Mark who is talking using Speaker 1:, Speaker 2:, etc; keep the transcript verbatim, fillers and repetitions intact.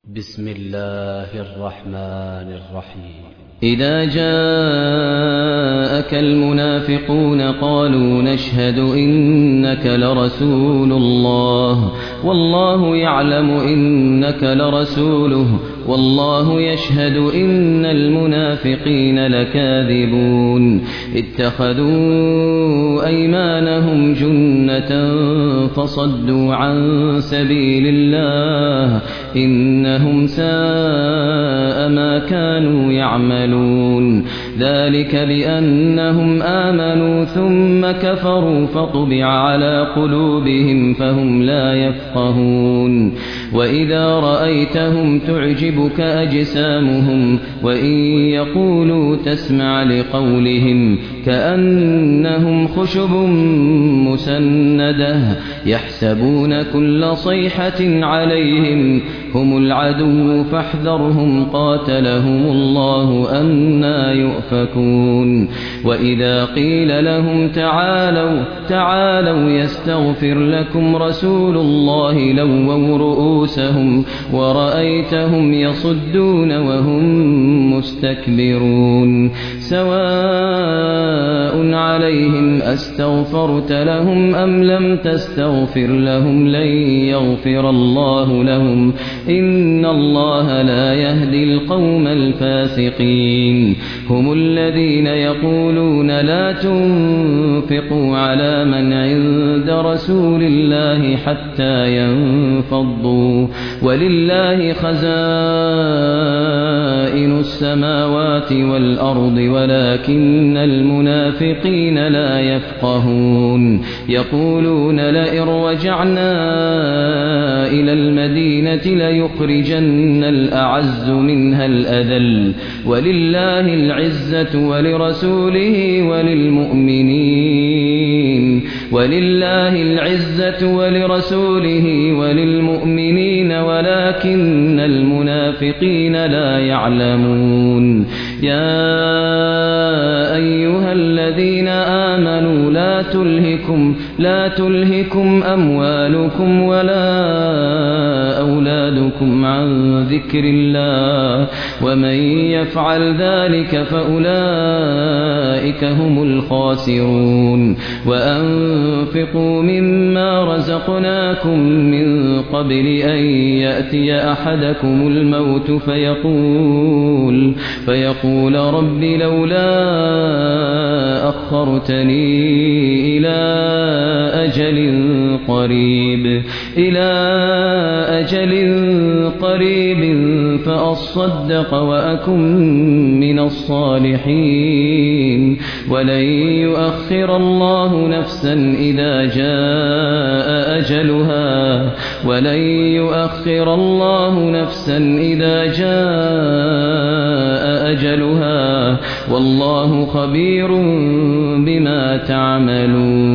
Speaker 1: بسم الله الرحمن الرحيم.
Speaker 2: إذا جاءك المنافقون قالوا نشهد إنك لرسول الله والله يعلم إنك لرسوله والله يشهد إن المنافقين لكاذبون اتخذوا أيمانهم جنة فصدوا عن سبيل الله إنهم ساء ما كانوا يعملون ذلك بأنهم آمنوا ثم كفروا فطبع على قلوبهم فهم لا يفقهون وإذا رأيتهم تعجبك أجسامهم وإن يقولوا تسمع لقولهم كأنهم خشب مسندة يحسبون كل صيحة عليهم هم العدو فاحذرهم قاتلهم الله أنى يؤفكون وإذا قيل لهم تعالوا تعالوا يستغفر لكم رسول الله لووا رؤوسهم ورأيتهم يصدون وهم مستكبرون سواء عليهم أستغفرت لهم أم لم تستغفر لهم لن يغفر الله لهم إن الله لا يهدي القوم الفاسقين هم الذين يقولون لا تنفقوا على من عند رسول الله حتى ينفضوا ولله خزائن السماوات والأرض ولكن المنافقين لا يفقهون يقولون لئن رجعنا إلى المدينة ليخرجن الأعز منها الأذل ولله العزة ولرسوله وللمؤمنين ولله العزة ولرسوله وللمؤمنين ولكن المنافقين لا يعلمون يا أيها الذين آمنوا لا تلهكم لا تلهكم أموالكم ولا أولادكم عن ذكر الله ومن يفعل ذلك فأولئك هم الخاسرون وأنفقوا مما رزقناكم من قبل أن يأتي أحدكم الموت فيقول فيقول رب لولا أخرتني إلى أجل قريب إلى أجل قريب فأصدق وأكن من الصالحين ولن يؤخر الله نفسا إذا جاء أجلها ولن يؤخر الله نفسا إذا جاء أجلها والله خبير بما تعملون.